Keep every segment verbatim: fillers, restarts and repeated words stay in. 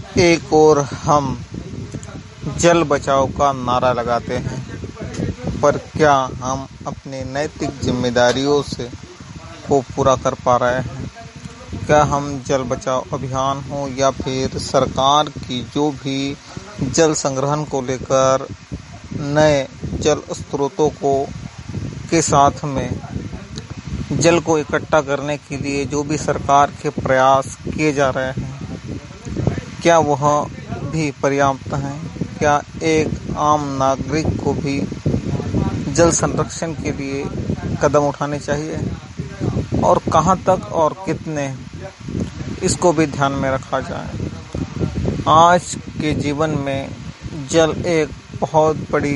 एक ओर हम जल बचाओ का नारा लगाते हैं, पर क्या हम अपनी नैतिक जिम्मेदारियों से को पूरा कर पा रहे हैं? क्या हम जल बचाओ अभियान हो या फिर सरकार की जो भी जल संग्रहण को लेकर नए जल स्रोतों को के साथ में जल को इकट्ठा करने के लिए जो भी सरकार के प्रयास किए जा रहे हैं, क्या वह भी पर्याप्त हैं? क्या एक आम नागरिक को भी जल संरक्षण के लिए कदम उठाने चाहिए, और कहां तक और कितने, इसको भी ध्यान में रखा जाए। आज के जीवन में जल एक बहुत बड़ी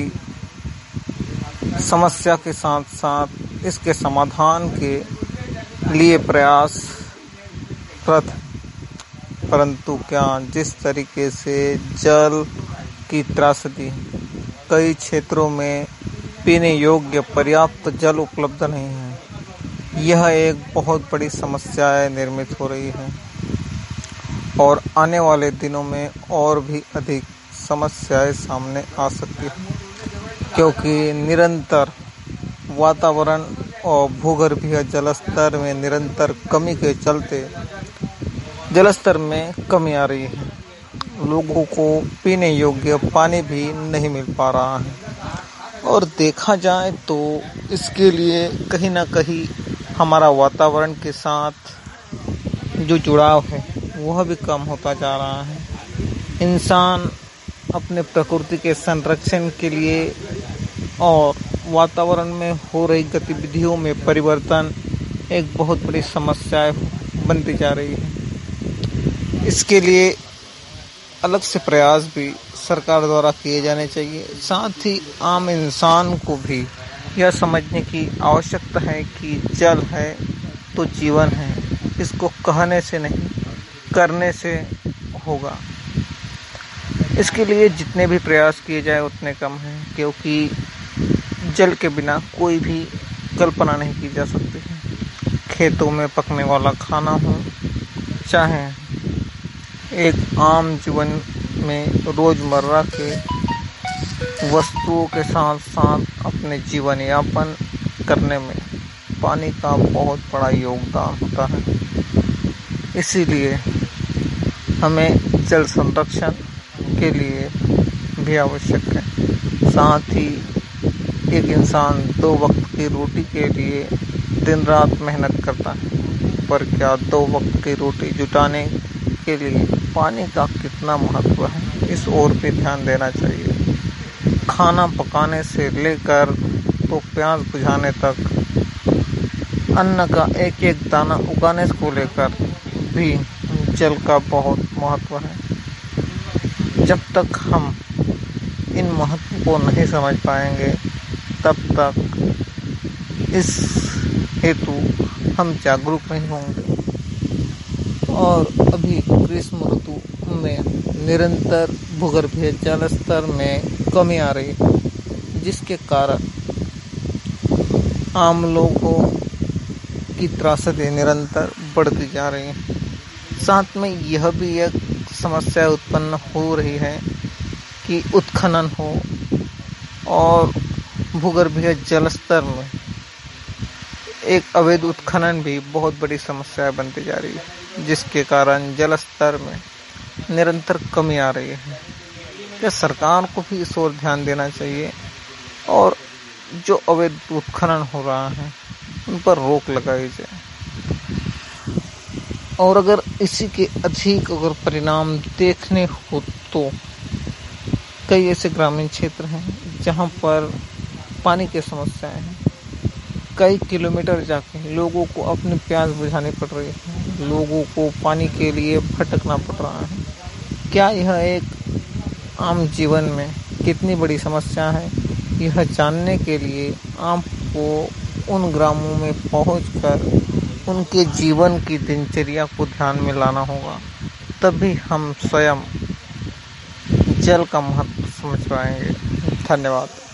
समस्या के साथ साथ इसके समाधान के लिए प्रयासरत, परंतु क्या जिस तरीके से जल की त्रासदी, कई क्षेत्रों में पीने योग्य पर्याप्त जल उपलब्ध नहीं है, यह एक बहुत बड़ी समस्या निर्मित हो रही है और आने वाले दिनों में और भी अधिक समस्याएं सामने आ सकती हैं, क्योंकि निरंतर वातावरण और भूगर्भीय जलस्तर में निरंतर कमी के चलते जलस्तर में कमी आ रही है। लोगों को पीने योग्य पानी भी नहीं मिल पा रहा है, और देखा जाए तो इसके लिए कहीं ना कहीं हमारा वातावरण के साथ जो जुड़ाव है वह भी कम होता जा रहा है। इंसान अपने प्रकृति के संरक्षण के लिए और वातावरण में हो रही गतिविधियों में परिवर्तन एक बहुत बड़ी समस्या बनती जा रही है। इसके लिए अलग से प्रयास भी सरकार द्वारा किए जाने चाहिए। साथ ही आम इंसान को भी यह समझने की आवश्यकता है कि जल है तो जीवन है। इसको कहने से नहीं, करने से होगा। इसके लिए जितने भी प्रयास किए जाए उतने कम हैं, क्योंकि जल के बिना कोई भी कल्पना नहीं की जा सकती है। खेतों में पकने वाला खाना हो, चाहे एक आम जीवन में रोजमर्रा के वस्तुओं के साथ साथ अपने जीवन यापन करने में पानी का बहुत बड़ा योगदान होता है। इसीलिए हमें जल संरक्षण के लिए भी आवश्यक है। साथ ही एक इंसान दो वक्त की रोटी के लिए दिन रात मेहनत करता है, पर क्या दो वक्त की रोटी जुटाने के लिए पानी का कितना महत्व है, इस ओर पे ध्यान देना चाहिए। खाना पकाने से लेकर तो प्यास बुझाने तक, अन्न का एक एक दाना उगाने को लेकर भी जल का बहुत महत्व है। जब तक हम इन महत्व को नहीं समझ पाएंगे, तब तक इस हेतु हम जागरूक नहीं होंगे। और अभी ग्रीष्म ऋतु में निरंतर भूगर्भीय जल स्तर में कमी आ रही है, जिसके कारण आम लोगों की त्रासदी निरंतर बढ़ती जा रही है। साथ में यह भी एक समस्या उत्पन्न हो रही है कि उत्खनन हो और भूगर्भीय जल स्तर में एक अवैध उत्खनन भी बहुत बड़ी समस्या बनती जा रही है, जिसके कारण जल स्तर में निरंतर कमी आ रही है। क्या सरकार को भी इस ओर ध्यान देना चाहिए और जो अवैध उत्खनन हो रहा है उन पर रोक लगाई जाए। और अगर इसी के अधिक अगर परिणाम देखने हो तो कई ऐसे ग्रामीण क्षेत्र हैं जहां पर पानी की समस्याएं हैं। कई किलोमीटर जाके लोगों को अपनी प्यास बुझानी पड़ रही है, लोगों को पानी के लिए भटकना पड़ रहा है। क्या यह एक आम जीवन में कितनी बड़ी समस्या है, यह जानने के लिए आपको उन ग्रामों में पहुंचकर उनके जीवन की दिनचर्या को ध्यान में लाना होगा। तभी हम स्वयं जल का महत्व समझ पाएंगे। धन्यवाद।